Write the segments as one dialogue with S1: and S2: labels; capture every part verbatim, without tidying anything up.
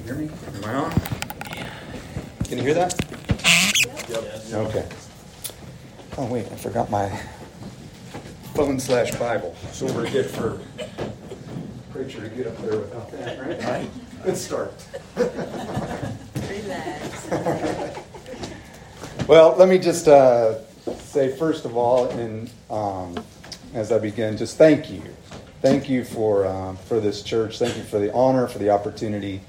S1: hear me? Am I on? Can you hear that? Yep. Okay. Oh, wait, I forgot my phone slash Bible. So we're good for preacher to get up there without that, right? All right. Good start.
S2: Relax.
S1: Well, let me just uh, say, first of all, and um, as I begin, just thank you. Thank you for um, for this church. Thank you for the honor, for the opportunity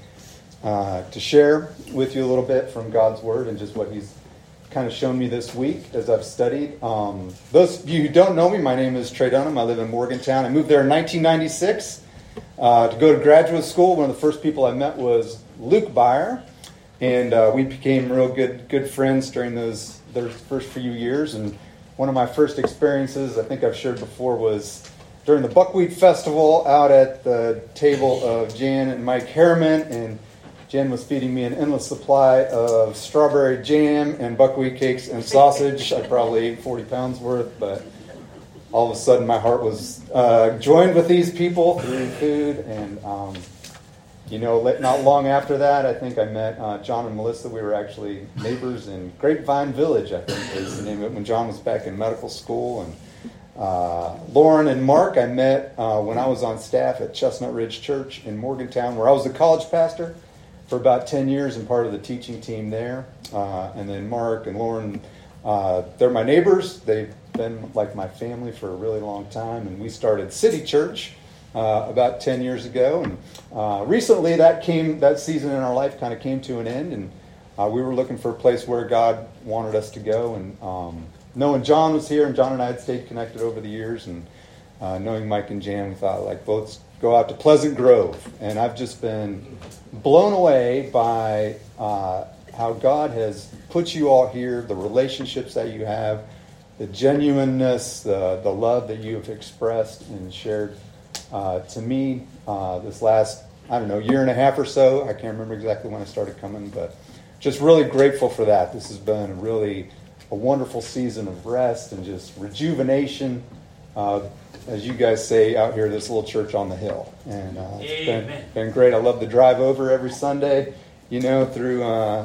S1: uh, to share with you a little bit from God's Word and just what He's kind of shown me this week as I've studied. Um, those of you who don't know me, my name is Trey Dunham. I live in Morgantown. I moved there in nineteen ninety-six uh, to go to graduate school. One of the first people I met was Luke Byer, and uh, we became real good good friends during those those first few years. And one of my first experiences, I think I've shared before, was during the Buckwheat Festival out at the table of Jan and Mike Harriman, and Jan was feeding me an endless supply of strawberry jam and buckwheat cakes and sausage. I probably ate forty pounds worth, but all of a sudden my heart was uh, joined with these people through food. And, um, you know, not long after that, I think I met uh, John and Melissa. We were actually neighbors in Grapevine Village, I think is the name of it, when John was back in medical school. And Uh, Lauren and Mark I met uh, when I was on staff at Chestnut Ridge Church in Morgantown, where I was the college pastor for about ten years and part of the teaching team there. Uh, and then Mark and Lauren, uh, they're my neighbors. They've been like my family for a really long time. And we started City Church uh, about ten years ago. And uh, recently that came, that season in our life kind of came to an end. And uh, we were looking for a place where God wanted us to go. And um, knowing John was here, and John and I had stayed connected over the years, and uh, knowing Mike and Jan, we thought, like, both go out to Pleasant Grove. And I've just been blown away by uh, how God has put you all here, the relationships that you have, the genuineness, the, the love that you have expressed and shared uh, to me uh, this last, I don't know, year and a half or so. I can't remember exactly when I started coming, but just really grateful for that. This has been a really a wonderful season of rest and just rejuvenation, uh, as you guys say out here, this little church on the hill. And uh, it's been, been great. I love the drive over every Sunday, you know, through uh,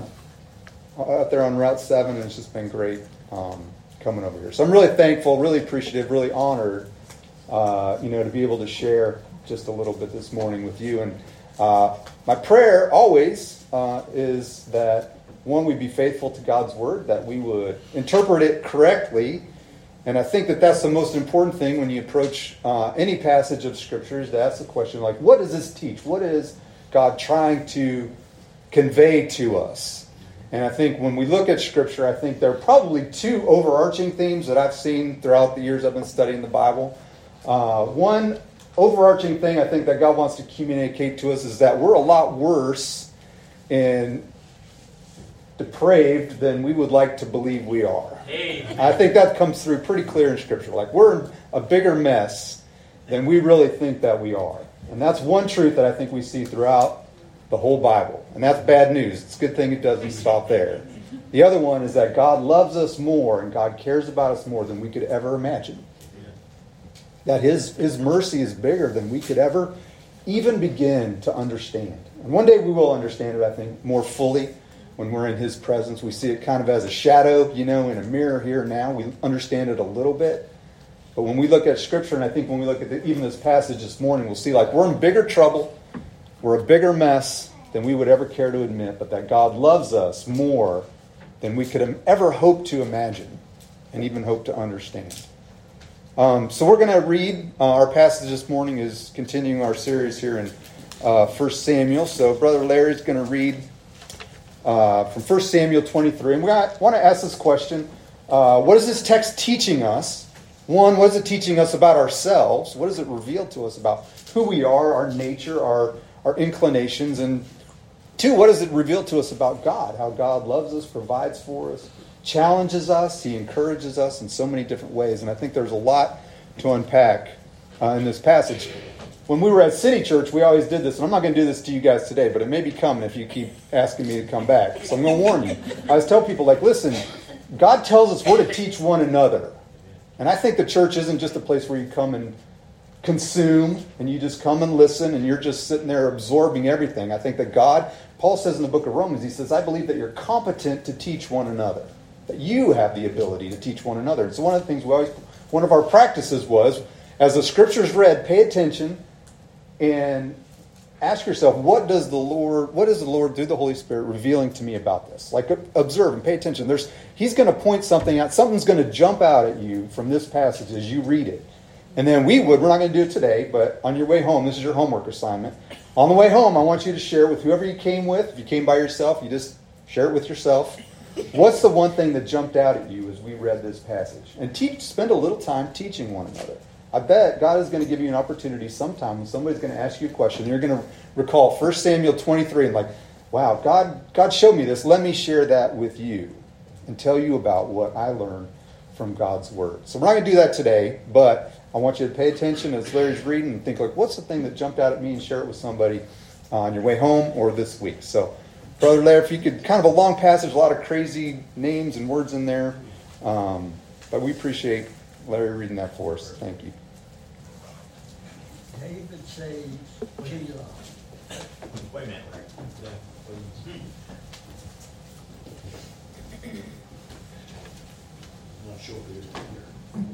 S1: out there on Route seven, and it's just been great um, coming over here. So I'm really thankful, really appreciative, really honored, uh, you know, to be able to share just a little bit this morning with you. And uh, my prayer always uh, is that, one, we'd be faithful to God's Word, that we would interpret it correctly. And I think that that's the most important thing when you approach uh, any passage of Scripture, is to ask the question, like, what does this teach? What is God trying to convey to us? And I think when we look at Scripture, I think there are probably two overarching themes that I've seen throughout the years I've been studying the Bible. Uh, one overarching thing I think that God wants to communicate to us is that we're a lot worse in depraved than we would like to believe we are. Amen. I think that comes through pretty clear in Scripture. Like, we're a bigger mess than we really think that we are. And that's one truth that I think we see throughout the whole Bible. And that's bad news. It's a good thing it doesn't stop there. The other one is that God loves us more and God cares about us more than we could ever imagine. That His, His mercy is bigger than we could ever even begin to understand. And one day we will understand it, I think, more fully. When we're in His presence, we see it kind of as a shadow, you know, in a mirror here and now. We understand it a little bit. But when we look at Scripture, and I think when we look at the, even this passage this morning, we'll see like we're in bigger trouble. We're a bigger mess than we would ever care to admit. But that God loves us more than we could ever hope to imagine and even hope to understand. Um, so we're going to read. Uh, our passage this morning is continuing our series here in uh, First Samuel. So Brother Larry's going to read Uh, from First Samuel twenty-three. And we want to ask this question. Uh, what is this text teaching us? One, what is it teaching us about ourselves? What does it reveal to us about who we are, our nature, our, our inclinations? And two, what does it reveal to us about God? How God loves us, provides for us, challenges us, He encourages us in so many different ways. And I think there's a lot to unpack uh, in this passage. When we were at City Church, we always did this, and I'm not going to do this to you guys today, but it may be coming if you keep asking me to come back. So I'm going to warn you. I always tell people, like, listen, God tells us we're to teach one another. And I think the church isn't just a place where you come and consume and you just come and listen and you're just sitting there absorbing everything. I think that God, Paul says in the book of Romans, he says, I believe that you're competent to teach one another. That you have the ability to teach one another. And so one of the things we always, one of our practices was, as the scripture's read, pay attention and ask yourself, what does the Lord, what is the Lord through the Holy Spirit revealing to me about this? Like, observe and pay attention. There's, he's going to point something out. Something's going to jump out at you from this passage as you read it. And then we would, we're not going to do it today, but on your way home, this is your homework assignment. On the way home, I want you to share with whoever you came with. If you came by yourself, you just share it with yourself. What's the one thing that jumped out at you as we read this passage? And teach, spend a little time teaching one another. I bet God is going to give you an opportunity sometime when somebody's going to ask you a question. And you're going to recall First Samuel twenty-three and like, wow, God, God showed me this. Let me share that with you and tell you about what I learned from God's Word. So we're not going to do that today, but I want you to pay attention as Larry's reading and think, like, what's the thing that jumped out at me, and share it with somebody uh, on your way home or this week. So, Brother Larry, if you could, kind of a long passage, a lot of crazy names and words in there. Um, but we appreciate Larry reading that for us. Thank you.
S2: David saves Keilah.
S3: Wait a minute, Larry. I'm not sure who is here.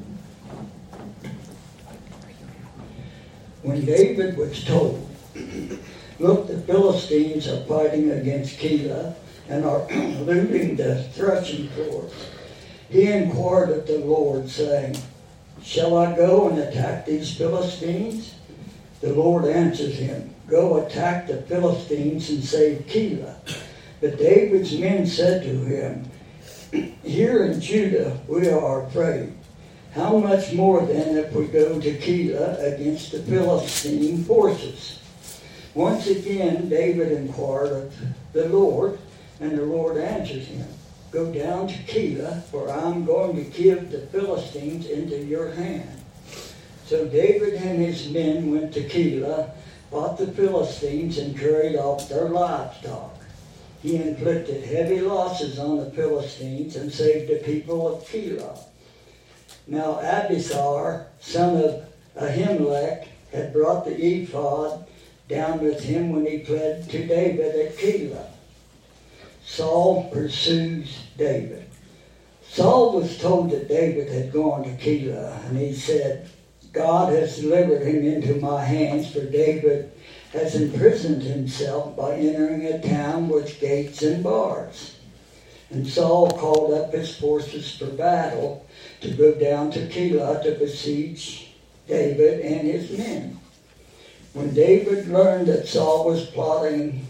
S2: When David was told, look, the Philistines are fighting against Keilah and are looting the threshing floor, he inquired of the Lord, saying, shall I go and attack these Philistines? The Lord answered him, go attack the Philistines and save Keilah. But David's men said to him, here in Judah we are afraid. How much more then if we go to Keilah against the Philistine forces? Once again David inquired of the Lord, and the Lord answered him, go down to Keilah, for I am going to give the Philistines into your hand. So David and his men went to Keilah, fought the Philistines, and carried off their livestock. He inflicted heavy losses on the Philistines and saved the people of Keilah. Now Abisar, son of Ahimelech, had brought the ephod down with him when he fled to David at Keilah. Saul pursues David. Saul was told that David had gone to Keilah, and he said, God has delivered him into my hands, for David has imprisoned himself by entering a town with gates and bars. And Saul called up his forces for battle to go down to Keilah to besiege David and his men. When David learned that Saul was plotting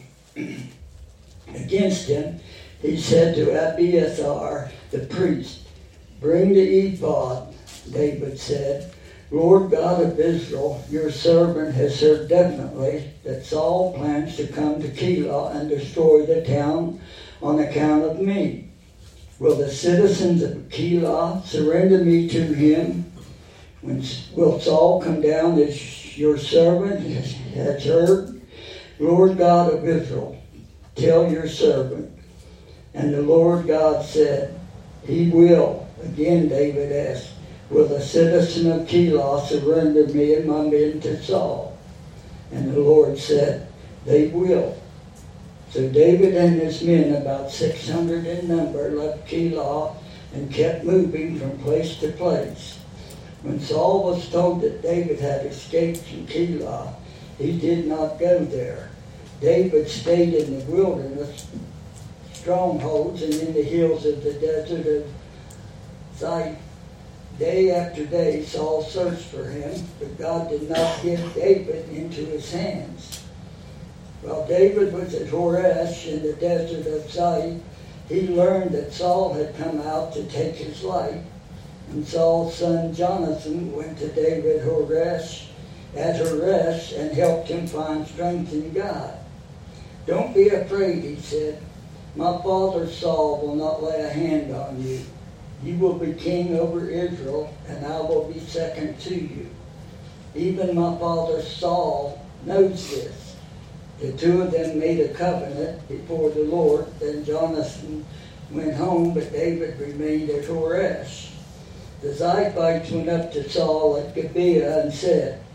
S2: against him, he said to Abiathar the priest, bring the ephod. David said, Lord God of Israel, your servant has heard definitely that Saul plans to come to Keilah and destroy the town on account of me. Will the citizens of Keilah surrender me to him? When will Saul come down as your servant has heard? Lord God of Israel, tell your servant. And the Lord God said, he will. Again David asked, will the citizen of Keilah surrender me and my men to Saul? And the Lord said, they will. So David and his men, about six hundred in number, left Keilah and kept moving from place to place. When Saul was told that David had escaped from Keilah, he did not go there. David stayed in the wilderness strongholds and in the hills of the desert of Ziph. Day after day, Saul searched for him, but God did not give David into his hands. While David was at Horesh in the desert of Ziph, he learned that Saul had come out to take his life. And Saul's son Jonathan went to David Horesh, at Horesh and helped him find strength in God. Don't be afraid, he said. My father Saul will not lay a hand on you. You will be king over Israel, and I will be second to you. Even my father Saul knows this. The two of them made a covenant before the Lord. Then Jonathan went home, but David remained at Horesh. The Ziphites went up to Saul at Gibeah and said,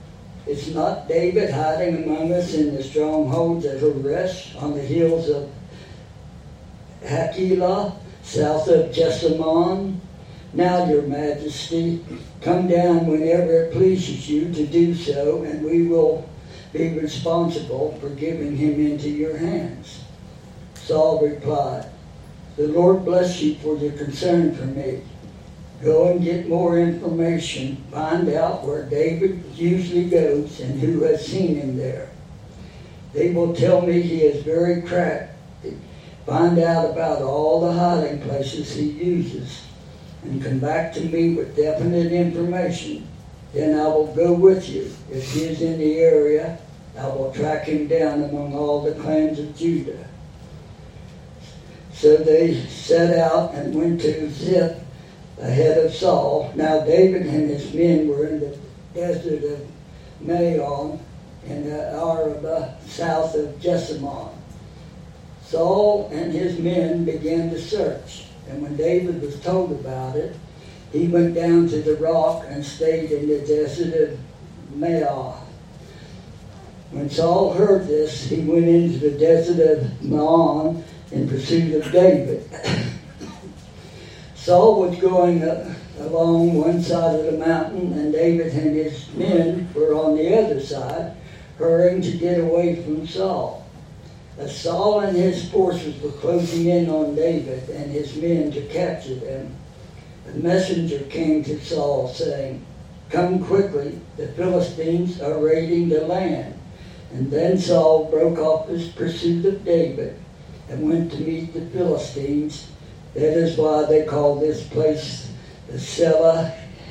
S2: Is not David hiding among us in the strongholds at Horesh on the hills of Hakilah, south of Jessamon? Now, your majesty, come down whenever it pleases you to do so, and we will be responsible for giving him into your hands. Saul replied, the Lord bless you for your concern for me. Go and get more information. Find out where David usually goes and who has seen him there. They will tell me he is very crafty. Find out about all the hiding places he uses and come back to me with definite information. Then I will go with you. If he is in the area, I will track him down among all the clans of Judah. So they set out and went to Ziph ahead of Saul. Now David and his men were in the desert of Maon in the Arabah, south of Jessamon. Saul and his men began to search, and when David was told about it, he went down to the rock and stayed in the desert of Maon. When Saul heard this, he went into the desert of Maon in pursuit of David. Saul was going up along one side of the mountain, and David and his men were on the other side, hurrying to get away from Saul. As Saul and his forces were closing in on David and his men to capture them, a messenger came to Saul saying, come quickly, the Philistines are raiding the land. And then Saul broke off his pursuit of David and went to meet the Philistines. That is why they call this place the Selah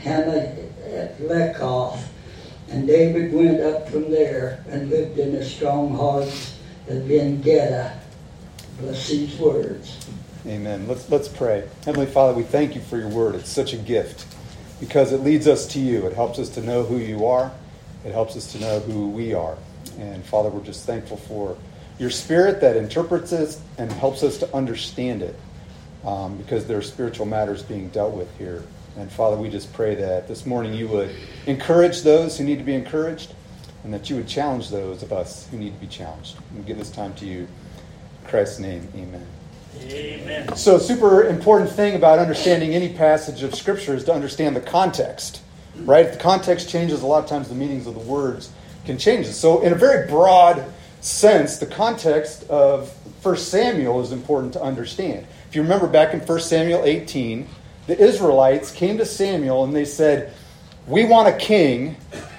S2: Hamath. And David went up from there and lived in the strongholds of En-Gedi. Bless these words.
S1: Amen. Let's let's pray. Heavenly Father, we thank you for your word. It's such a gift because it leads us to you. It helps us to know who you are. It helps us to know who we are. And Father, we're just thankful for your Spirit that interprets it and helps us to understand it, um, because there are spiritual matters being dealt with here. And Father, we just pray that this morning you would encourage those who need to be encouraged, and that you would challenge those of us who need to be challenged. We give this time to you. In Christ's name, amen.
S3: Amen.
S1: So a super important thing about understanding any passage of Scripture is to understand the context, right? If the context changes, a lot of times the meanings of the words can change. So in a very broad sense, the context of First Samuel is important to understand. If you remember back in First Samuel eighteen, the Israelites came to Samuel and they said, we want a king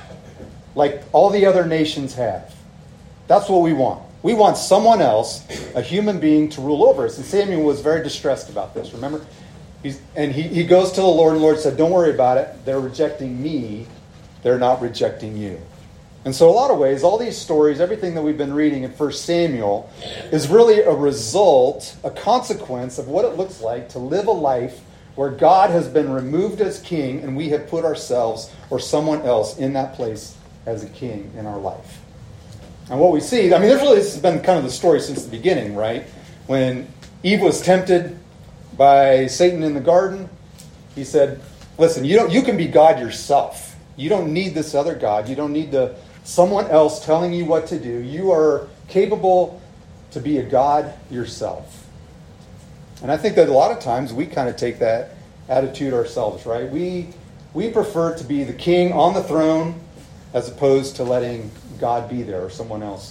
S1: like all the other nations have. That's what we want. We want someone else, a human being, to rule over us. And Samuel was very distressed about this, remember? He's, and he, he goes to the Lord, and the Lord said, don't worry about it. They're rejecting me. They're not rejecting you. And so a lot of ways, all these stories, everything that we've been reading in First Samuel is really a result, a consequence of what it looks like to live a life where God has been removed as king and we have put ourselves or someone else in that place as a king in our life. And what we see, I mean, there's really, this has been kind of the story since the beginning, right? When Eve was tempted by Satan in the garden, he said, listen, you don't, you can be God yourself. You don't need this other God. You don't need the someone else telling you what to do. You are capable to be a God yourself. And I think that a lot of times we kind of take that attitude ourselves, right? We we prefer to be the king on the throne as opposed to letting God be there or someone else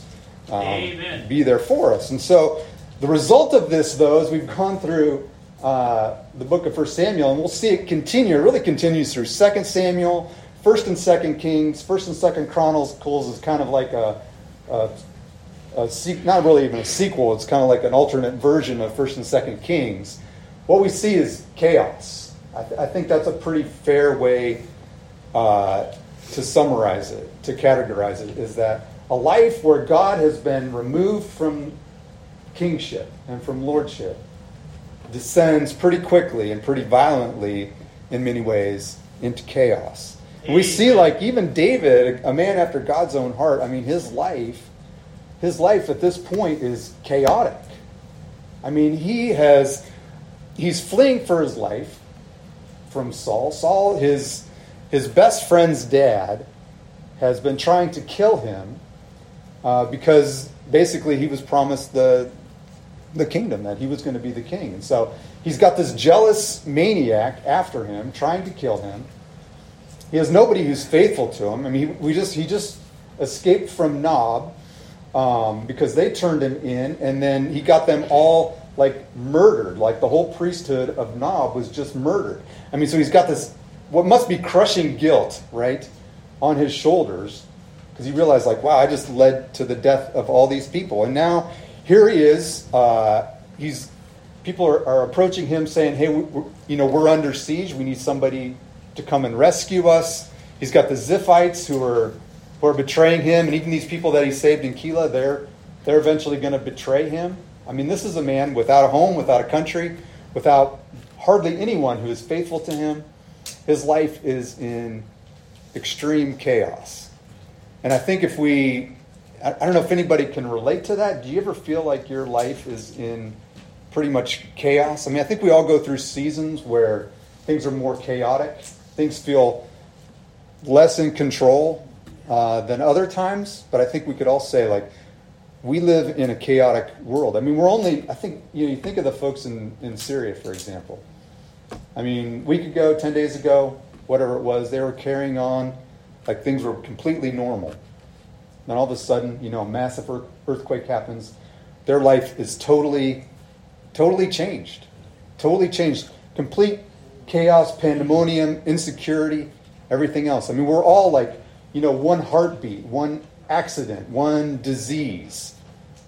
S1: um, be there for us. And so the result of this, though, is we've gone through uh, the book of First Samuel, and we'll see it continue. It really continues through Second Samuel, First and Second Kings. First and Second Chronicles is kind of like a, a, a not really even a sequel. It's kind of like an alternate version of First and Second Kings. What we see is chaos. I, th- I think that's a pretty fair way uh, to summarize it, to categorize it, is that a life where God has been removed from kingship and from lordship descends pretty quickly and pretty violently in many ways into chaos. And we see, like, even David, a man after God's own heart, I mean, his life, his life at this point is chaotic. I mean, he has, he's fleeing for his life from Saul. Saul, his his best friend's dad, has been trying to kill him uh, because basically he was promised the the kingdom, that he was going to be the king. And so he's got this jealous maniac after him, trying to kill him. He has nobody who's faithful to him. I mean, he, we just he just escaped from Nob um, because they turned him in, and then he got them all like murdered. Like the whole priesthood of Nob was just murdered. I mean, so he's got this what must be crushing guilt, right, on his shoulders, because he realized, like, wow, I just led to the death of all these people, and now here he is. Uh, he's people are, are approaching him, saying, "Hey, we, we're, you know, we're under siege. We need somebody to come and rescue us." He's got the Ziphites who are who are betraying him, and even these people that he saved in Keilah, they're they're eventually going to betray him. I mean, this is a man without a home, without a country, without hardly anyone who is faithful to him. His life is in extreme chaos. And I think if we, I don't know if anybody can relate to that. Do you ever feel like your life is in pretty much chaos? I mean, I think we all go through seasons where things are more chaotic. Things feel less in control uh, than other times. But I think we could all say, like, we live in a chaotic world. I mean, we're only, I think, you know, you think of the folks in, in Syria, for example. I mean, a week ago, ten days ago, whatever it was, they were carrying on like things were completely normal. Then all of a sudden, you know, a massive earth, earthquake happens. Their life is totally, totally changed. Totally changed. Complete chaos, pandemonium, insecurity, everything else. I mean, we're all like, you know, one heartbeat, one accident, one disease,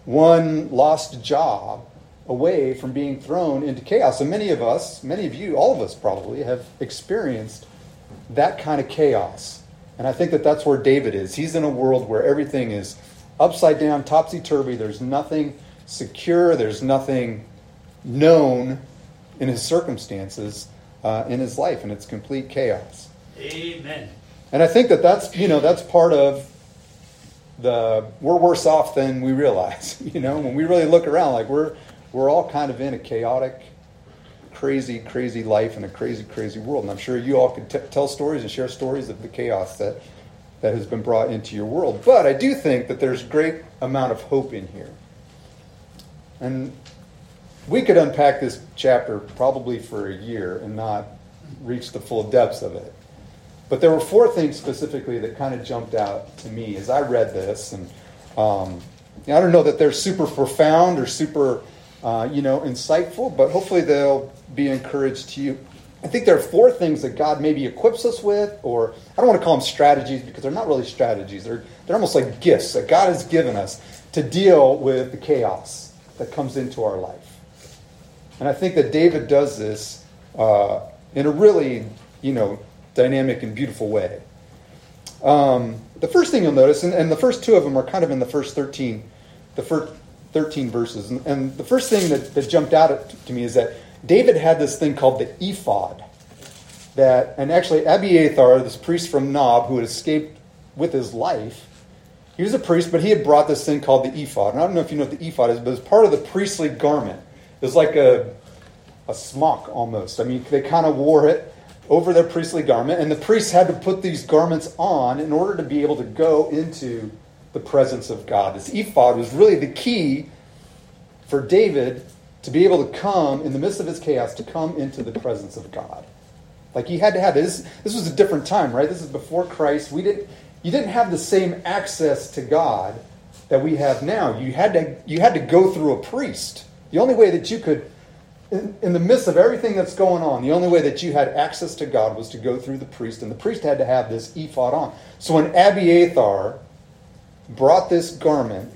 S1: one lost job away from being thrown into chaos. And many of us, many of you, all of us probably, have experienced that kind of chaos. And I think that that's where David is. He's in a world where everything is upside down, topsy-turvy. There's nothing secure. There's nothing known in his circumstances, uh, in his life, and it's complete chaos.
S4: Amen.
S1: And I think that that's, you know, that's part of the, we're worse off than we realize. You know, when we really look around, like we're, we're all kind of in a chaotic, crazy, crazy life in a crazy, crazy world. And I'm sure you all could t- tell stories and share stories of the chaos that, that has been brought into your world. But I do think that there's a great amount of hope in here. And we could unpack this chapter probably for a year and not reach the full depths of it. But there were four things specifically that kind of jumped out to me as I read this. And um, I don't know that they're super profound or super, uh, you know, insightful, but hopefully they'll be encouraged to you. I think there are four things that God maybe equips us with, or I don't want to call them strategies because they're not really strategies. They're, they're almost like gifts that God has given us to deal with the chaos that comes into our life. And I think that David does this uh, in a really, you know, dynamic and beautiful way. Um, the first thing you'll notice, and, and the first two of them are kind of in the first thirteen, the first thirteen verses. And, and the first thing that, that jumped out at, to me is that David had this thing called the ephod. That, and actually Abiathar, this priest from Nob who had escaped with his life, he was a priest, but he had brought this thing called the ephod. And I don't know if you know what the ephod is, but it's part of the priestly garment. It was like a, a smock almost. I mean, they kind of wore it over their priestly garment, and the priests had to put these garments on in order to be able to go into the presence of God. This ephod was really the key for David to be able to come, in the midst of his chaos, to come into the presence of God. Like he had to have this. This was a different time, right? This is before Christ. We didn't. You didn't have the same access to God that we have now. You had to. You had to go through a priest. The only way that you could, in, in the midst of everything that's going on, the only way that you had access to God was to go through the priest, and the priest had to have this ephod on. So when Abiathar brought this garment,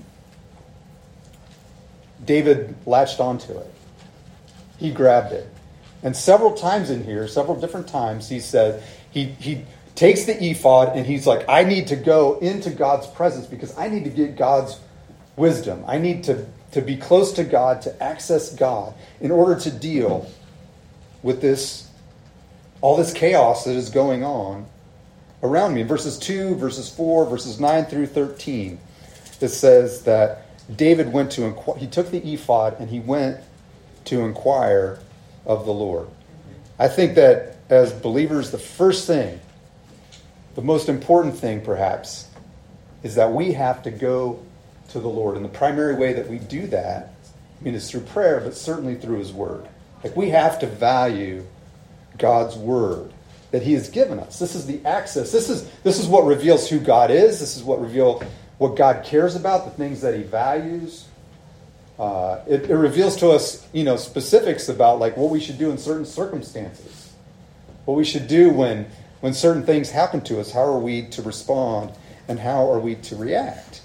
S1: David latched onto it. He grabbed it. And several times in here, several different times, he said, he, he takes the ephod and he's like, I need to go into God's presence because I need to get God's wisdom. I need to, to be close to God, to access God in order to deal with this, all this chaos that is going on around me. In verses two, verses four, verses nine through thirteen, it says that David went to inquire, he took the ephod and he went to inquire of the Lord. I think that as believers, the first thing the most important thing, perhaps, is that we have to go to the Lord. And the primary way that we do that, I mean, is through prayer, but certainly through his word. Like, we have to value God's word that he has given us. This is the access. This is this is what reveals who God is. This is what reveals what God cares about, the things that he values. Uh, it, it reveals to us, you know, specifics about like what we should do in certain circumstances, what we should do when when certain things happen to us. How are we to respond, and how are we to react?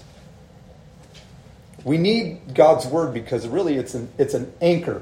S1: We need God's word because really it's an it's an anchor.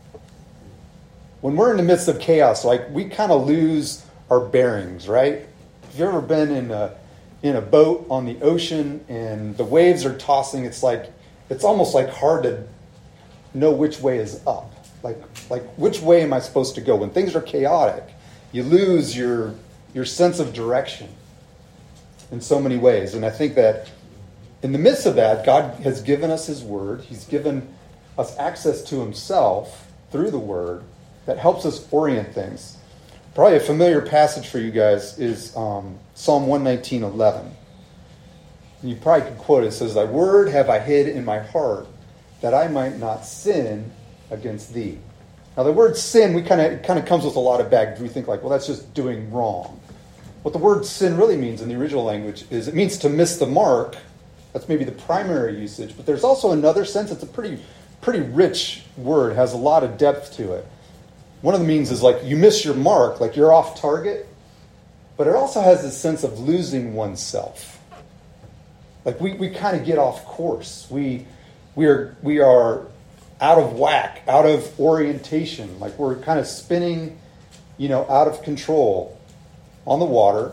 S1: When we're in the midst of chaos, like, we kind of lose our bearings, right? Have you ever been in a in a boat on the ocean and the waves are tossing? It's like it's almost like hard to know which way is up. Like like which way am I supposed to go? When things are chaotic, you lose your your sense of direction in so many ways. And I think that in the midst of that, God has given us his word. He's given us access to himself through the word that helps us orient things. Probably a familiar passage for you guys is um, Psalm one nineteen, eleven. And you probably could quote it. It says, "Thy word have I hid in my heart, that I might not sin against thee." Now, the word sin, we kind of it kind of comes with a lot of baggage. We think like, well, that's just doing wrong. What the word sin really means in the original language is it means to miss the mark. That's maybe the primary usage. But there's also another sense. It's a pretty, pretty rich word. It has a lot of depth to it. One of the means is like you miss your mark, like you're off target. But it also has this sense of losing oneself. Like we, we kind of get off course. We we are we are out of whack, out of orientation. Like we're kind of spinning, you know, out of control on the water,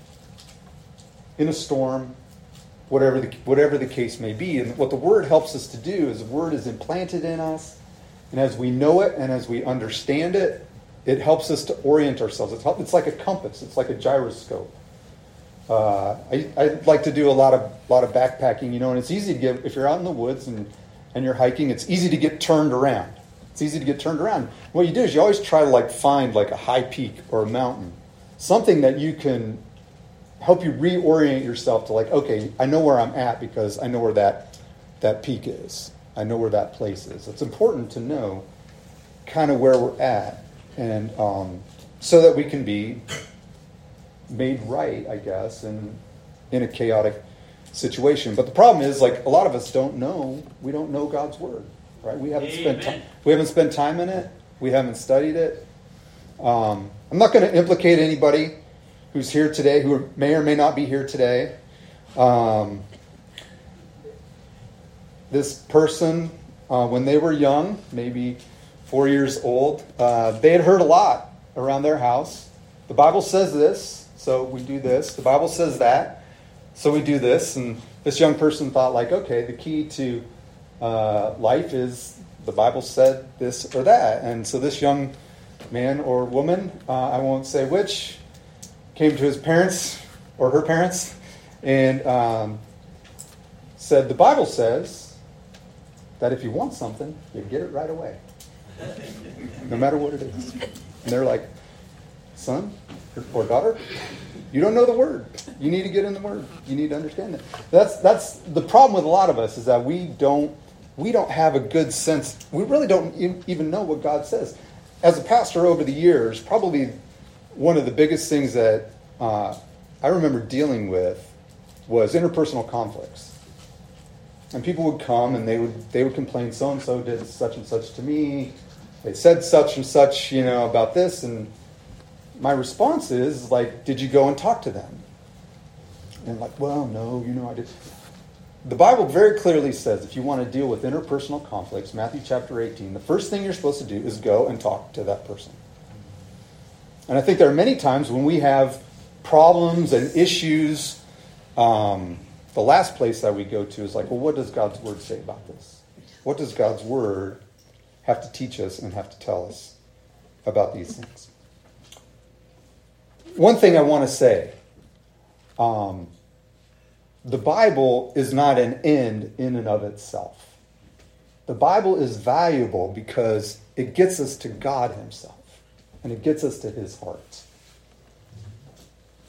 S1: in a storm, whatever the whatever the case may be. And what the word helps us to do is the word is implanted in us. And as we know it and as we understand it, it helps us to orient ourselves. It's, help, it's like a compass. It's like a gyroscope. Uh, I, I like to do a lot of lot of backpacking, you know, and it's easy to get, if you're out in the woods and, and you're hiking, it's easy to get turned around. It's easy to get turned around. What you do is you always try to like find like a high peak or a mountain, something that you can help you reorient yourself to like, okay, I know where I'm at because I know where that that peak is. I know where that place is. It's important to know kind of where we're at, and um, so that we can be made right, I guess, in in a chaotic situation. But the problem is, like, a lot of us don't know. We don't know God's word, right? We haven't
S3: Amen.
S1: spent time. We haven't spent time in it. We haven't studied it. Um, I'm not going to implicate anybody who's here today, who may or may not be here today. Um, this person, uh, when they were young, maybe four years old, uh, they had heard a lot around their house. The Bible says this, so we do this. The Bible says that, so we do this. And this young person thought, like, okay, the key to uh, life is the Bible said this or that. And so this young man or woman, uh, I won't say which, came to his parents or her parents and um, said, the Bible says that if you want something, you get it right away, no matter what it is. And they're like, son or daughter, you don't know the word. You need to get in the word. You need to understand it. That's that's the problem with a lot of us, is that we don't we don't have a good sense. We really don't even know what God says. As a pastor over the years, probably one of the biggest things that uh, I remember dealing with was interpersonal conflicts. And people would come and they would they would complain, so-and-so did such and such to me. They said such and such, you know, about this. And my response is, like, did you go and talk to them? And like, well, no, you know, I did. The Bible very clearly says if you want to deal with interpersonal conflicts, Matthew chapter eighteen, the first thing you're supposed to do is go and talk to that person. And I think there are many times when we have problems and issues, um, the last place that we go to is like, well, what does God's word say about this? What does God's word have to teach us and have to tell us about these things? One thing I want to say, um, the Bible is not an end in and of itself. The Bible is valuable because it gets us to God himself, and it gets us to his heart.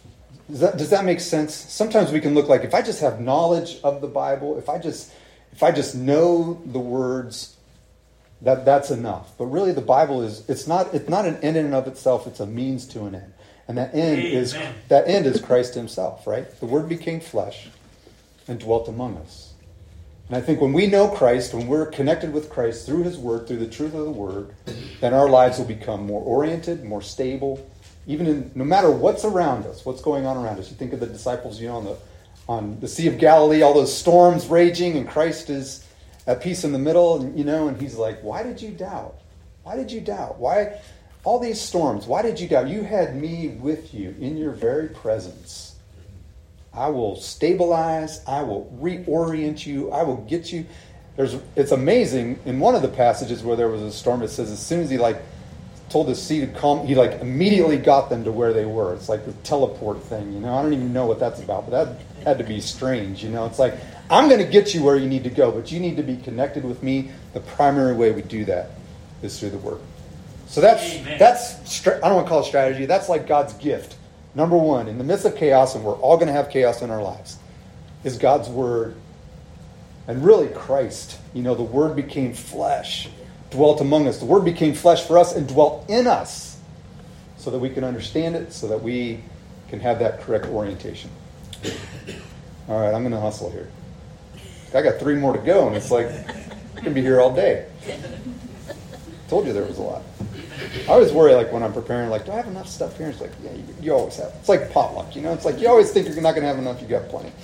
S1: Does that, does that make sense? Sometimes we can look like, if I just have knowledge of the Bible, if I just if I just know the words, that that's enough. But really the Bible is, it's not it's not an end in and of itself, it's a means to an end. And that end Amen. is that end is Christ himself, right? The Word became flesh and dwelt among us. And I think when we know Christ, when we're connected with Christ through his Word, through the truth of the Word, then our lives will become more oriented, more stable. Even in, no matter what's around us, what's going on around us. You think of the disciples, you know, on the on the Sea of Galilee, all those storms raging, and Christ is at peace in the middle, and you know, and he's like, "Why did you doubt? Why did you doubt? Why all these storms? Why did you doubt? You had me with you in your very presence. I will stabilize. I will reorient you. I will get you." There's, it's amazing. In one of the passages where there was a storm, it says as soon as he like. told the sea to calm, he like immediately got them to where they were. It's like the teleport thing, you know. I don't even know what that's about, but that had to be strange, you know. It's like, I'm going to get you where you need to go, but you need to be connected with me. The primary way we do that is through the Word. So that's, Amen. that's I don't want to call it strategy. That's like God's gift. Number one, in the midst of chaos, and we're all going to have chaos in our lives, is God's Word. And really Christ, you know, the Word became flesh, dwelt among us. The Word became flesh for us and dwelt in us so that we can understand it, so that we can have that correct orientation. All right, I'm going to hustle here. I got three more to go, and it's like, I'm going to be here all day. Told you there was a lot. I always worry, like, when I'm preparing, like, do I have enough stuff here? It's like, yeah, you, you always have. It's like potluck, you know? It's like, you always think you're not going to have enough, you got plenty.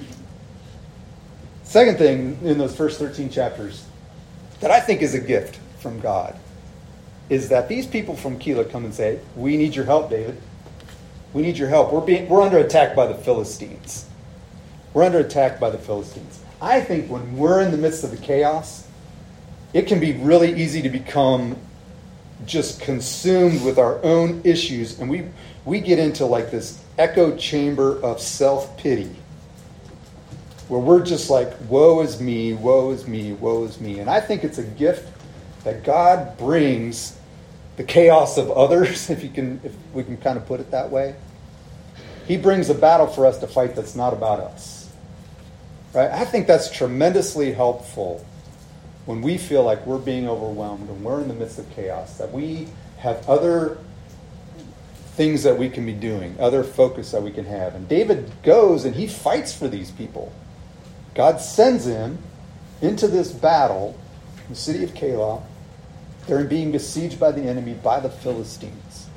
S1: Second thing in those first thirteen chapters that I think is a gift from God is that these people from Keilah come and say, we need your help, David. We need your help. We're being we're under attack by the Philistines. We're under attack by the Philistines. I think when we're in the midst of the chaos, it can be really easy to become just consumed with our own issues, and we we get into like this echo chamber of self-pity, where we're just like, woe is me, woe is me, woe is me. And I think it's a gift that God brings the chaos of others, if you can, if we can kind of put it that way. He brings a battle for us to fight that's not about us. Right? I think that's tremendously helpful when we feel like we're being overwhelmed and we're in the midst of chaos, that we have other things that we can be doing, other focus that we can have. And David goes and he fights for these people. God sends him into this battle in the city of Keilah. They're being besieged by the enemy, by the Philistines.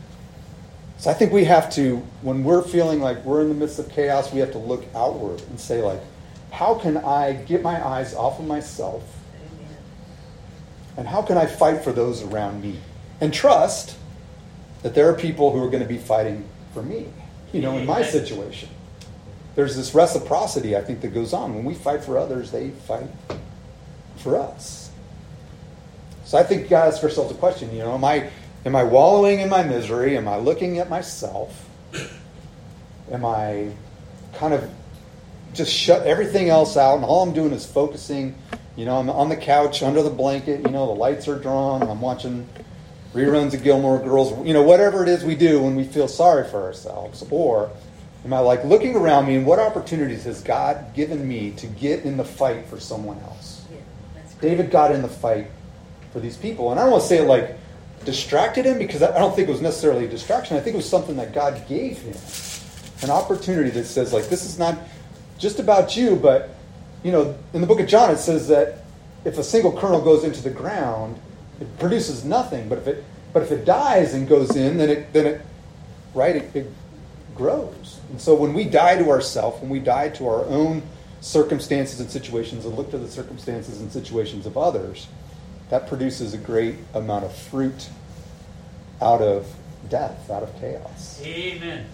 S1: So I think we have to, when we're feeling like we're in the midst of chaos, we have to look outward and say, like, how can I get my eyes off of myself? Amen. And how can I fight for those around me? And trust that there are people who are going to be fighting for me, you know, in my situation. There's this reciprocity, I think, that goes on. When we fight for others, they fight for us. So I think you got to ask ourselves a question, you know, am I am I wallowing in my misery? Am I looking at myself? Am I kind of just shut everything else out and all I'm doing is focusing, you know, I'm on the couch under the blanket, you know, the lights are drawn, I'm watching reruns of Gilmore Girls, you know, whatever it is we do when we feel sorry for ourselves? Or am I like looking around me and what opportunities has God given me to get in the fight for someone else? Yeah, that's great. David got in the fight for these people. And I don't want to say it like distracted him, because I don't think it was necessarily a distraction. I think it was something that God gave him. An opportunity that says, like, this is not just about you, but, you know, in the book of John it says that if a single kernel goes into the ground, it produces nothing. But if it but if it dies and goes in, then it then it right it, it grows. And so when we die to ourselves, when we die to our own circumstances and situations and look to the circumstances and situations of others, that produces a great amount of fruit out of death, out of chaos.
S4: Amen.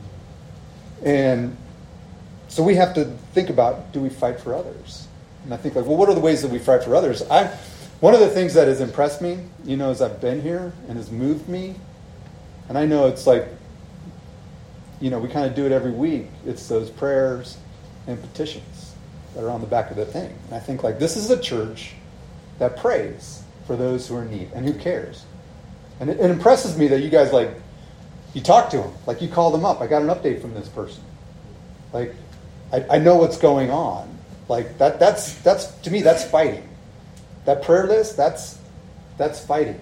S1: And so we have to think about, do we fight for others? And I think, like, well, what are the ways that we fight for others? I, one of the things that has impressed me, you know, as I've been here and has moved me, and I know it's like, you know, we kind of do it every week. It's those prayers and petitions that are on the back of the thing. And I think, like, this is a church that prays for those who are in need and who cares. And it, it impresses me that you guys, like, You talk to them. Like, you call them up. I got an update from this person. Like, I, I know what's going on. Like, that that's that's to me, that's fighting. That prayer list, that's that's fighting.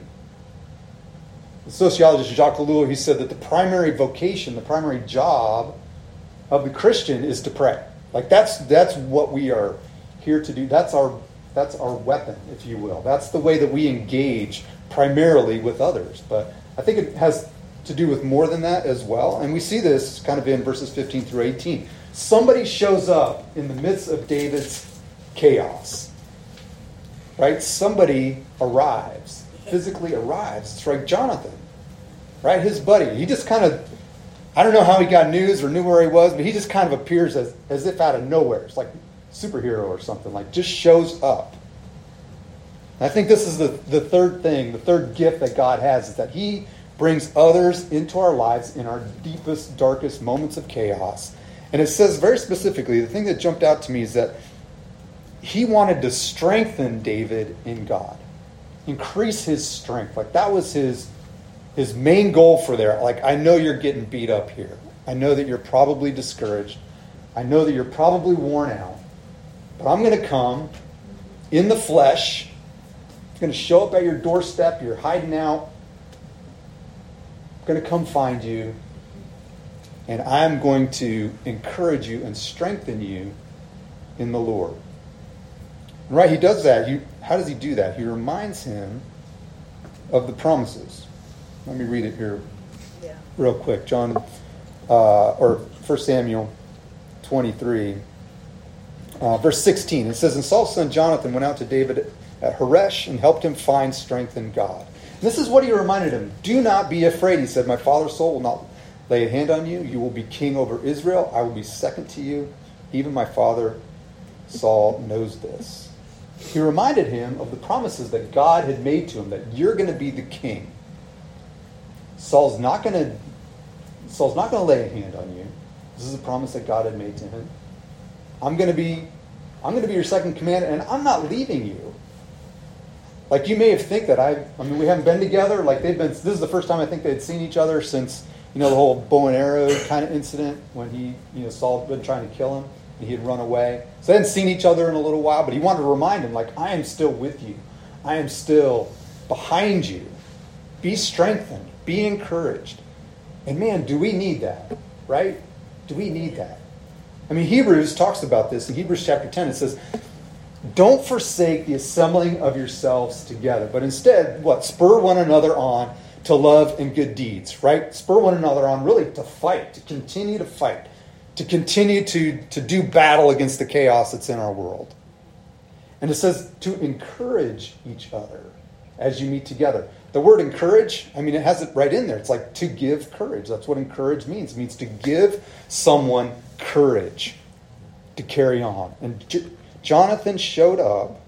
S1: The sociologist Jacques Ellul, he said that the primary vocation, the primary job of the Christian is to pray. Like, that's that's what we are here to do. That's our that's our weapon, if you will. That's the way that we engage primarily with others. But I think it has to do with more than that as well. And we see this kind of in verses fifteen through eighteen. Somebody shows up in the midst of David's chaos. Right? Somebody arrives, physically arrives. It's like Jonathan, right? His buddy. He just kind of, I don't know how he got news or knew where he was, but he just kind of appears as, as if out of nowhere. It's like a superhero or something, like just shows up. And I think this is the, the third thing, the third gift that God has, is that he brings others into our lives in our deepest, darkest moments of chaos. And it says very specifically, the thing that jumped out to me is that he wanted to strengthen David in God. Increase his strength. Like, that was his his main goal for there. Like, I know you're getting beat up here. I know that you're probably discouraged. I know that you're probably worn out. But I'm going to come in the flesh. I'm going to show up at your doorstep. You're hiding out. I'm going to come find you. And I'm going to encourage you and strengthen you in the Lord. Right, he does that. He, how does he do that? He reminds him of the promises. Let me read it here yeah. real quick. John, uh, or First Samuel twenty-three, uh, verse sixteen. It says, "And Saul's son Jonathan went out to David at Horesh and helped him find strength in God." And this is what he reminded him. "Do not be afraid," he said. "My father's soul will not lay a hand on you. You will be king over Israel. I will be second to you. Even my father Saul knows this." He reminded him of the promises that God had made to him, that you're going to be the king. Saul's not going to Saul's not going to lay a hand on you. This is a promise that God had made to him. I'm going to be I'm going to be your second commander, and I'm not leaving you. Like, you may have think that I I mean we haven't been together. Like, they've been this is the first time I think they'd seen each other since, you know, the whole bow and arrow kind of incident when he, you know, Saul had been trying to kill him. He had run away. So they hadn't seen each other in a little while, but he wanted to remind him, like, I am still with you. I am still behind you. Be strengthened. Be encouraged. And man, do we need that, right? Do we need that? I mean, Hebrews talks about this. In Hebrews chapter ten, it says, "Don't forsake the assembling of yourselves together, but instead, what? Spur one another on to love and good deeds," right? Spur one another on really to fight, to continue to fight. To continue to, to do battle against the chaos that's in our world. And it says to encourage each other as you meet together. The word encourage, I mean, it has it right in there. It's like to give courage. That's what encourage means. It means to give someone courage to carry on. And J- Jonathan showed up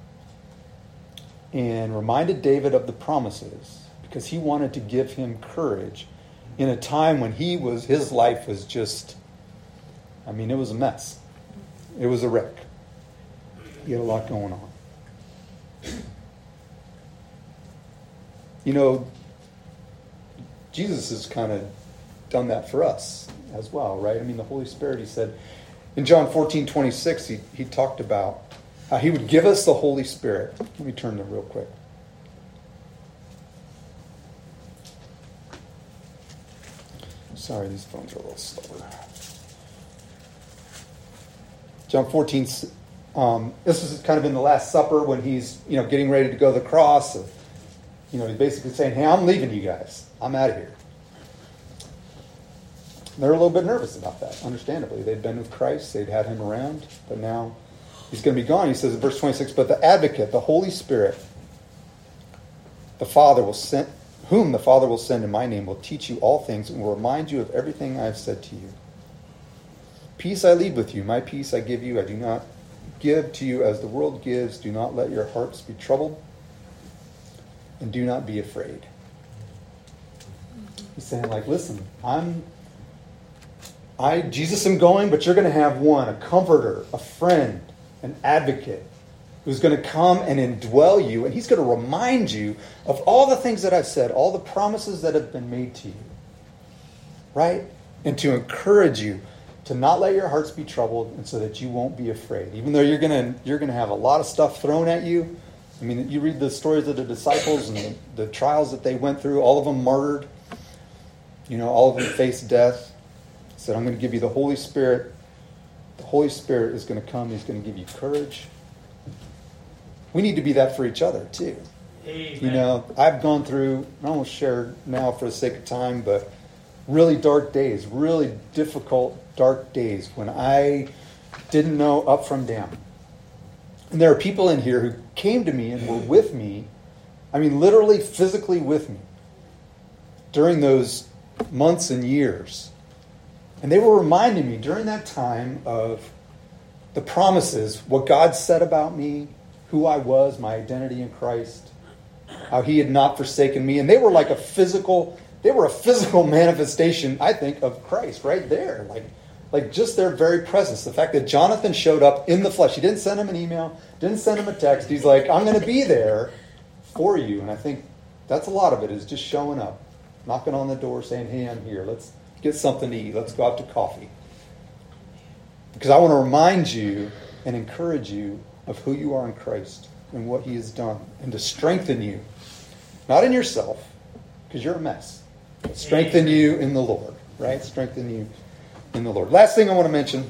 S1: and reminded David of the promises because he wanted to give him courage in a time when he was his life was just... I mean, it was a mess. It was a wreck. He had a lot going on. You know, Jesus has kind of done that for us as well, right? I mean, the Holy Spirit, he said, in John fourteen twenty-six, he, he talked about how he would give us the Holy Spirit. Let me turn there real quick. Sorry, these phones are a little slower. John fourteen, um, this is kind of in the Last Supper when he's, you know, getting ready to go to the cross. Of, you know, he's basically saying, "Hey, I'm leaving you guys. I'm out of here." And they're a little bit nervous about that, understandably. They'd been with Christ. They'd had him around. But now he's going to be gone. He says in verse twenty-six, "But the advocate, the Holy Spirit, the Father will send, whom the Father will send in my name, will teach you all things and will remind you of everything I have said to you. Peace I leave with you, my peace I give you. I do not give to you as the world gives. Do not let your hearts be troubled, and do not be afraid." He's saying, like, listen, I'm, I, Jesus am going, but you're going to have one, a comforter, a friend, an advocate, who's going to come and indwell you, and he's going to remind you of all the things that I've said, all the promises that have been made to you. right? And to encourage you to not let your hearts be troubled, and so that you won't be afraid. Even though you're gonna you're gonna have a lot of stuff thrown at you. I mean, you read the stories of the disciples and the, the trials that they went through. All of them martyred. You know, all of them faced death. He said, "I'm going to give you the Holy Spirit. The Holy Spirit is going to come. He's going to give you courage." We need to be that for each other too.
S3: Amen.
S1: You know, I've gone through. I won't share now for the sake of time, but really dark days, really difficult dark days when I didn't know up from down. And there are people in here who came to me and were with me, I mean literally physically with me, during those months and years. And they were reminding me during that time of the promises, what God said about me, who I was, my identity in Christ, how he had not forsaken me. And they were like a physical, they were a physical manifestation, I think, of Christ right there. Like, like just their very presence. The fact that Jonathan showed up in the flesh. He didn't send him an email, didn't send him a text. He's like, I'm going to be there for you. And I think that's a lot of it, is just showing up, knocking on the door, saying, hey, I'm here. Let's get something to eat. Let's go out to coffee. Because I want to remind you and encourage you of who you are in Christ and what he has done, and to strengthen you, not in yourself, because you're a mess, but strengthen you in the Lord, right? Strengthen you in the Lord. Last thing I want to mention.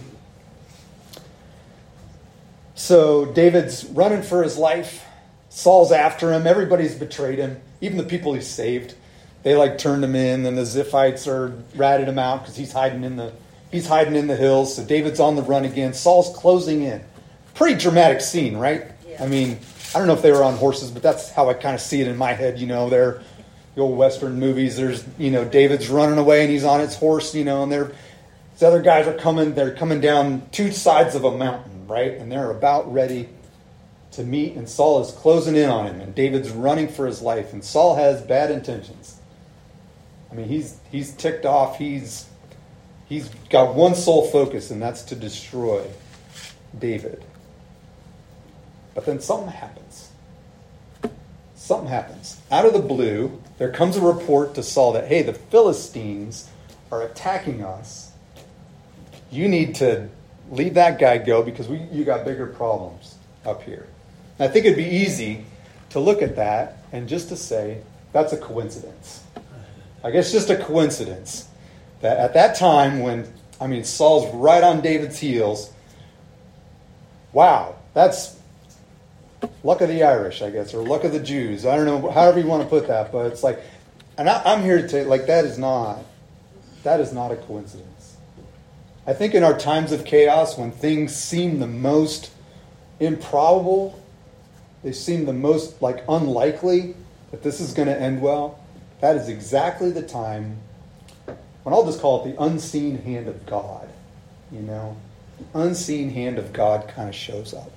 S1: So David's running for his life. Saul's after him. Everybody's betrayed him. Even the people he saved, they like turned him in. And the Ziphites are ratted him out because he's hiding in the he's hiding in the hills. So David's on the run again. Saul's closing in. Pretty dramatic scene, right? Yeah. I mean, I don't know if they were on horses, but that's how I kind of see it in my head. You know, they're the old Western movies. There's, you know, David's running away and he's on his horse, you know, and they're these other guys are coming. They're coming down two sides of a mountain, right? And they're about ready to meet. And Saul is closing in on him. And David's running for his life. And Saul has bad intentions. I mean, he's he's ticked off. He's he's got one sole focus, and that's to destroy David. But then something happens. Something happens. Out of the blue, there comes a report to Saul that, hey, the Philistines are attacking us. You need to leave that guy go because we you got bigger problems up here. And I think it'd be easy to look at that and just to say, that's a coincidence. I guess just a coincidence that at that time when, I mean, Saul's right on David's heels, wow, that's luck of the Irish, I guess, or luck of the Jews. I don't know, however you want to put that, but it's like, and I, I'm here to tell you, like, that is not, that is not a coincidence. I think in our times of chaos, when things seem the most improbable, they seem the most, like, unlikely that this is going to end well, that is exactly the time when I'll just call it the unseen hand of God, you know? The unseen hand of God kind of shows up.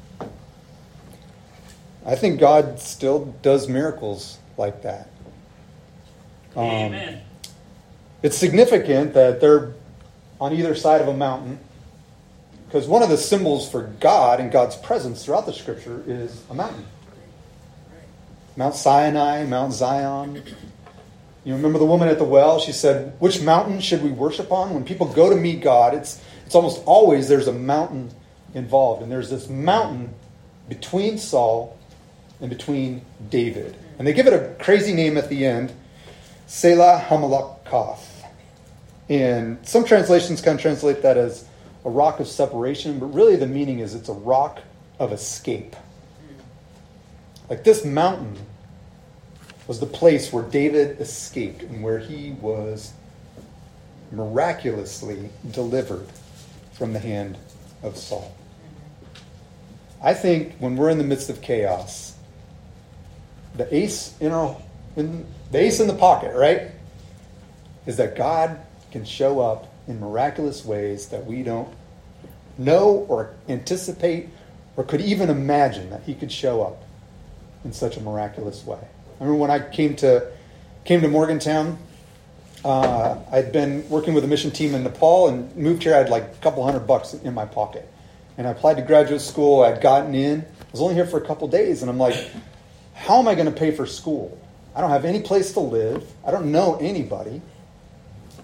S1: I think God still does miracles like that. Um,
S3: Amen.
S1: It's significant that they're on either side of a mountain, because one of the symbols for God and God's presence throughout the Scripture is a mountain. Mount Sinai, Mount Zion. You remember the woman at the well? She said, which mountain should we worship on? When people go to meet God, it's it's almost always there's a mountain involved. And there's this mountain between Saul and between David. And they give it a crazy name at the end, Selah Hamalakoth. And some translations kind of translate that as a rock of separation, but really the meaning is it's a rock of escape. Like this mountain was the place where David escaped and where he was miraculously delivered from the hand of Saul. I think when we're in the midst of chaos, the ace in our in the ace in the pocket, right, is that God can show up in miraculous ways that we don't know or anticipate or could even imagine that he could show up in such a miraculous way. I remember when I came to came to Morgantown, uh, I'd been working with a mission team in Nepal and moved here. I had like a couple hundred bucks in my pocket. And I applied to graduate school. I'd gotten in. I was only here for a couple days. And I'm like, how am I going to pay for school? I don't have any place to live. I don't know anybody.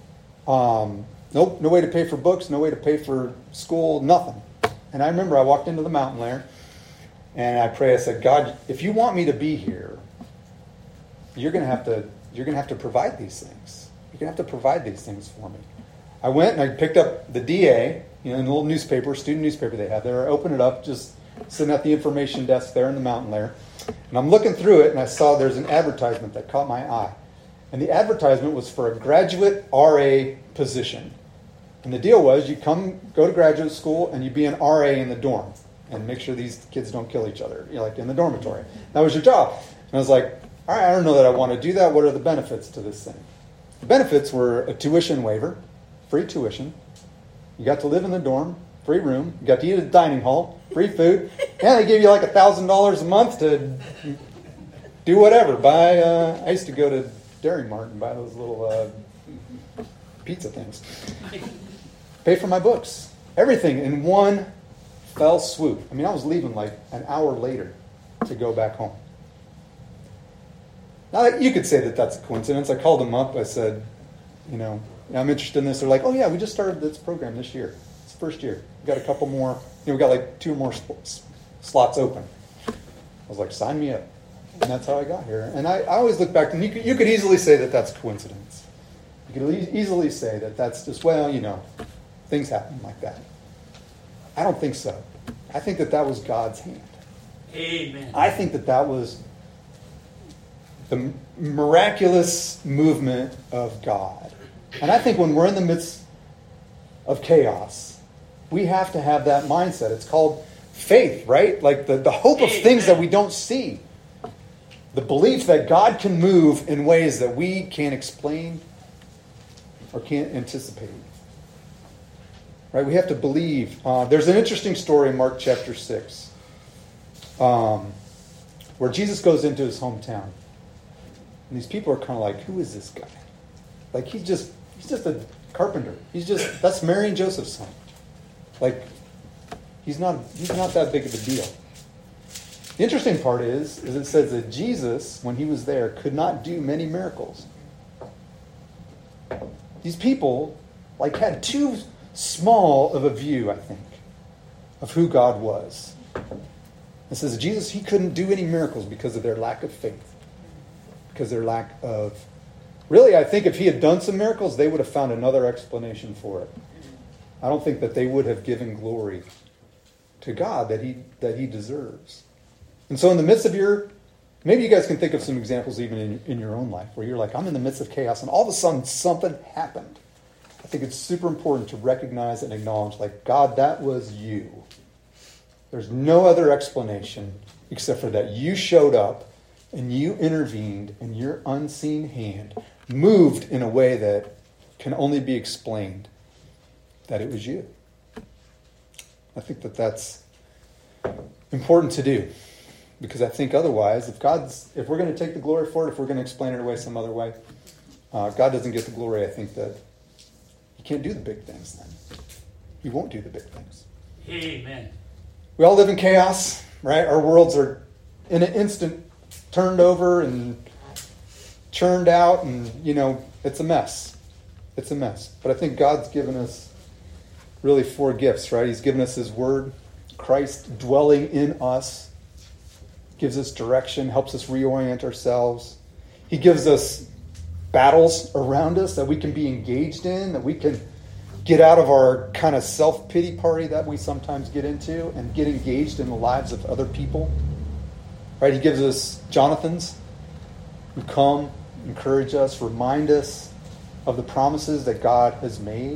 S1: Um, nope, no way to pay for books, no way to pay for school, nothing. And I remember I walked into the mountain lair, and I prayed. I said, God, if you want me to be here, you're going to have to you're going to have to provide these things. You're going to have to provide these things for me. I went and I picked up the D A, you know, in the little newspaper, student newspaper they have there. I opened it up, just sitting at the information desk there in the mountain lair. And I'm looking through it, and I saw there's an advertisement that caught my eye. And the advertisement was for a graduate R A position. And the deal was you come, go to graduate school, and you be an R A in the dorm. And make sure these kids don't kill each other, you know, like in the dormitory. That was your job. And I was like, all right, I don't know that I want to do that. What are the benefits to this thing? The benefits were a tuition waiver, free tuition. You got to live in the dorm, free room. You got to eat at the dining hall, free food. And they give you like one thousand dollars a month to do whatever. Buy, uh, I used to go to Dairy Mart and buy those little uh, pizza things. Pay for my books. Everything in one fell swoop. I mean, I was leaving like an hour later to go back home. Now, you could say that that's a coincidence. I called them up. I said, you know, I'm interested in this. They're like, oh, yeah, we just started this program this year. It's the first year. We got a couple more. You know, we got like two more sp- slots open. I was like, sign me up. And that's how I got here. And I, I always look back, and you could, you could easily say that that's coincidence. You could e- easily say that that's just, well, you know, things happen like that. I don't think so. I think that that was God's hand.
S4: Amen.
S1: I think that that was the miraculous movement of God. And I think when we're in the midst of chaos, we have to have that mindset. It's called faith, right? Like the, the hope of things that we don't see. The belief that God can move in ways that we can't explain or can't anticipate. Right? We have to believe. Uh, there's an interesting story in Mark chapter six um, where Jesus goes into his hometown. And these people are kind of like, who is this guy? Like, he's just he's just a carpenter. He's just, that's Mary and Joseph's son. Like, he's not he's not that big of a deal. The interesting part is, is it says that Jesus, when he was there, could not do many miracles. These people, like, had too small of a view, I think, of who God was. It says Jesus, he couldn't do any miracles because of their lack of faith. Because of their lack of... Really, I think if he had done some miracles, they would have found another explanation for it. I don't think that they would have given glory to God that he that he deserves. And so in the midst of your... Maybe you guys can think of some examples even in, in your own life where you're like, I'm in the midst of chaos, and all of a sudden something happened. I think it's super important to recognize and acknowledge, like, God, that was you. There's no other explanation except for that you showed up and you intervened and your unseen hand moved in a way that can only be explained that it was you. I think that that's important to do. Because I think otherwise, if God's, if we're going to take the glory for it, if we're going to explain it away some other way, uh, God doesn't get the glory. I think that he can't do the big things then. He won't do the big things.
S4: Amen.
S1: We all live in chaos, right? Our worlds are in an instant turned over and churned out, and, you know, it's a mess. It's a mess. But I think God's given us really four gifts, right? He's given us his word, Christ dwelling in us, gives us direction, helps us reorient ourselves. He gives us battles around us that we can be engaged in, that we can get out of our kind of self-pity party that we sometimes get into and get engaged in the lives of other people. Right? He gives us Jonathans who come, encourage us, remind us of the promises that God has made.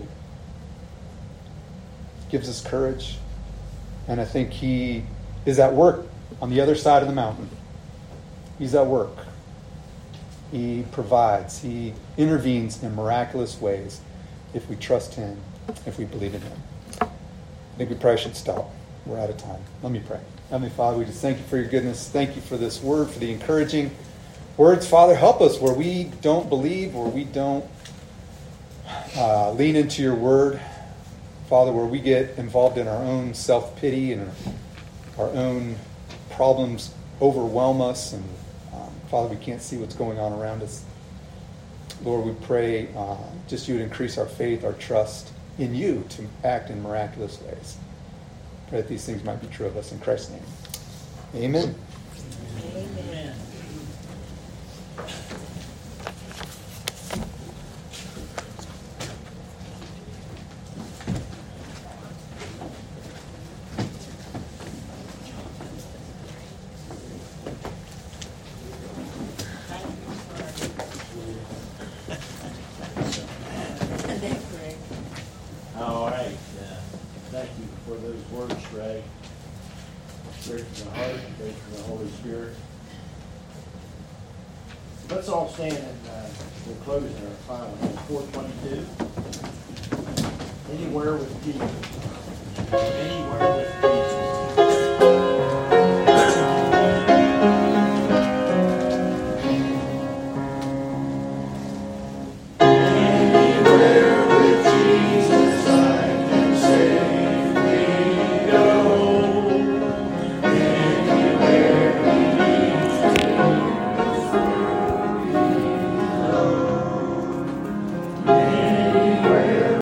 S1: Gives us courage. And I think he is at work on the other side of the mountain. He's at work. He provides. He intervenes in miraculous ways if we trust him, if we believe in him. I think we probably should stop. We're out of time. Let me pray. Heavenly Father, we just thank you for your goodness. Thank you for this word, for the encouraging words. Father, help us where we don't believe, where we don't uh, lean into your word. Father, where we get involved in our own self-pity and our own problems overwhelm us, and um, Father, we can't see what's going on around us. Lord, we pray uh, just you would increase our faith, our trust in you to act in miraculous ways. Pray that these things might be true of us in Christ's name. Amen.
S4: Amen.
S5: All right. Uh, thank you for those words, Ray. Straight from the heart, straight from the Holy Spirit. Let's all stand and uh, we'll close in our final hymn, four twenty-two. Anywhere with Jesus. Anywhere.